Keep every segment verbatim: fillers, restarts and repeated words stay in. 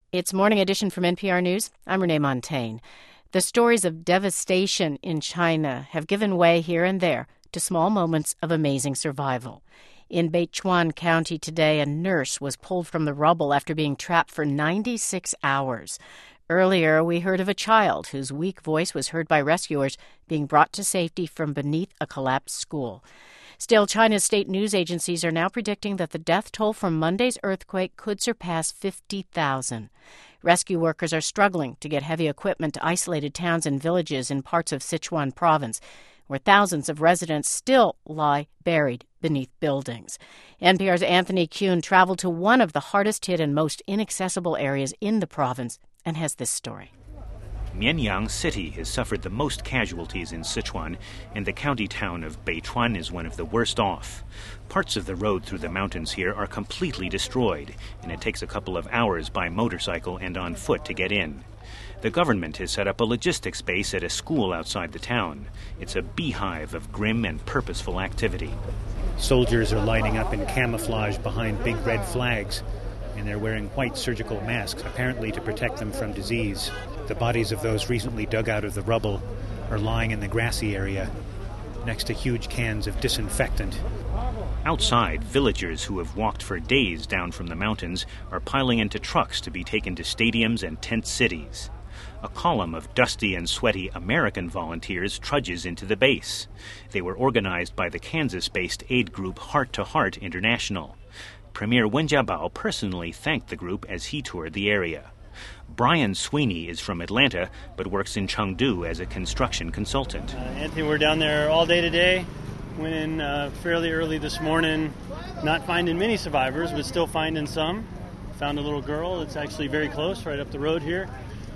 It's Morning Edition from N P R News. I'm Renee Montaigne. The stories of devastation in China have given way here and there to small moments of amazing survival. In Beichuan County today, a nurse was pulled from the rubble after being trapped for ninety-six hours. Earlier, we heard of a child whose weak voice was heard by rescuers being brought to safety from beneath a collapsed school. Still, China's state news agencies are now predicting that the death toll from Monday's earthquake could surpass fifty thousand. Rescue workers are struggling to get heavy equipment to isolated towns and villages in parts of Sichuan province, where thousands of residents still lie buried beneath buildings. N P R's Anthony Kuhn traveled to one of the hardest-hit and most inaccessible areas in the province and has this story. Mianyang City has suffered the most casualties in Sichuan, and the county town of Beichuan is one of the worst off. Parts of the road through the mountains here are completely destroyed, and it takes a couple of hours by motorcycle and on foot to get in. The government has set up a logistics base at a school outside the town. It's a beehive of grim and purposeful activity. Soldiers are lining up in camouflage behind big red flags, and they're wearing white surgical masks, apparently to protect them from disease. The bodies of those recently dug out of the rubble are lying in the grassy area next to huge cans of disinfectant. Outside, villagers who have walked for days down from the mountains are piling into trucks to be taken to stadiums and tent cities. A column of dusty and sweaty American volunteers trudges into the base. They were organized by the Kansas-based aid group Heart to Heart International. Premier Wen Jiabao personally thanked the group as he toured the area. Brian Sweeney is from Atlanta, but works in Chengdu as a construction consultant. Uh, Anthony, we're down there all day today. Went in uh, fairly early this morning, not finding many survivors, but still finding some. Found a little girl that's actually very close, right up the road here.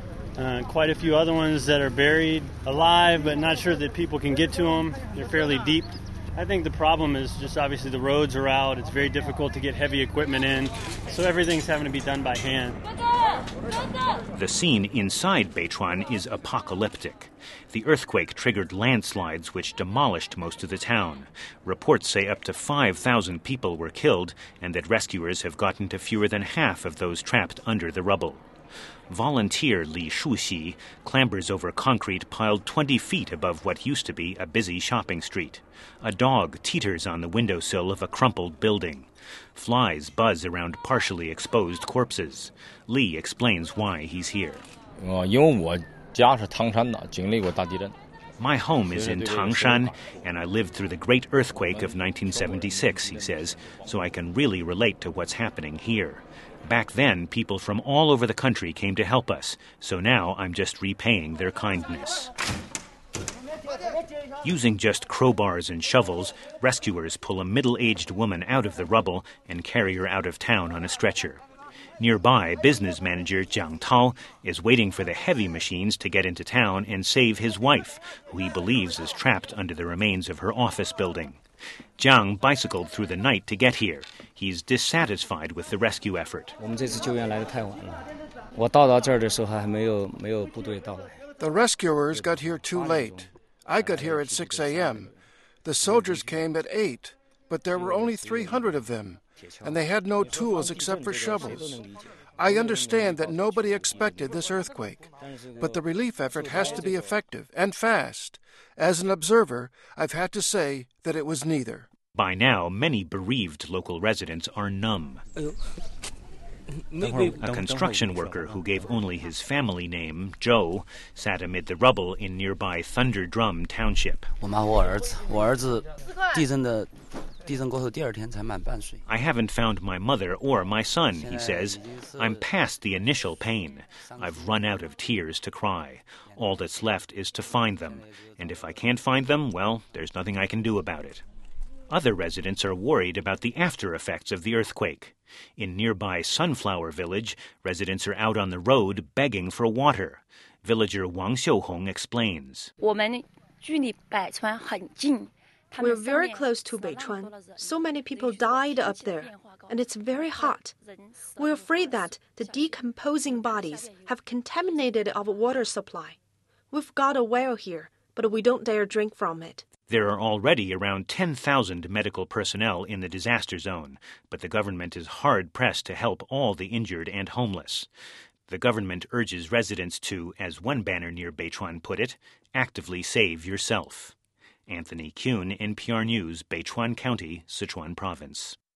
Uh, quite a few other ones that are buried alive, but not sure that people can get to them. They're fairly deep. I think the problem is just obviously the roads are out. It's very difficult to get heavy equipment in, so everything's having to be done by hand. The scene inside Beichuan is apocalyptic. The earthquake triggered landslides which demolished most of the town. Reports say up to five thousand people were killed and that rescuers have gotten to fewer than half of those trapped under the rubble. Volunteer Li Shuxi clambers over concrete piled twenty feet above what used to be a busy shopping street. A dog teeters on the windowsill of a crumpled building. Flies buzz around partially exposed corpses. Li explains why he's here. My home is in Tangshan, and I lived through the great earthquake of nineteen seventy-six, he says, so I can really relate to what's happening here. Back then, people from all over the country came to help us, so now I'm just repaying their kindness. Using just crowbars and shovels, rescuers pull a middle-aged woman out of the rubble and carry her out of town on a stretcher. Nearby, business manager Jiang Tao is waiting for the heavy machines to get into town and save his wife, who he believes is trapped under the remains of her office building. Jiang bicycled through the night to get here. He's dissatisfied with the rescue effort. The rescuers got here too late. I got here at six a.m. The soldiers came at eight, but there were only three hundred of them, and they had no tools except for shovels. I understand that nobody expected this earthquake, but the relief effort has to be effective and fast. As an observer, I've had to say that it was neither. By now, many bereaved local residents are numb. A construction worker who gave only his family name, Zhou, sat amid the rubble in nearby Thunder Drum Township. I haven't found my mother or my son, he says. I'm past the initial pain. I've run out of tears to cry. All that's left is to find them. And if I can't find them, well, there's nothing I can do about it. Other residents are worried about the after effects of the earthquake. In nearby Sunflower Village, residents are out on the road begging for water. Villager Wang Xiuhong explains. We're very close to Beichuan. So many people died up there, and it's very hot. We're afraid that the decomposing bodies have contaminated our water supply. We've got a well here, but we don't dare drink from it. There are already around ten thousand medical personnel in the disaster zone, but the government is hard-pressed to help all the injured and homeless. The government urges residents to, as one banner near Beichuan put it, actively save yourself. Anthony Kuhn, N P R News, Beichuan County, Sichuan Province.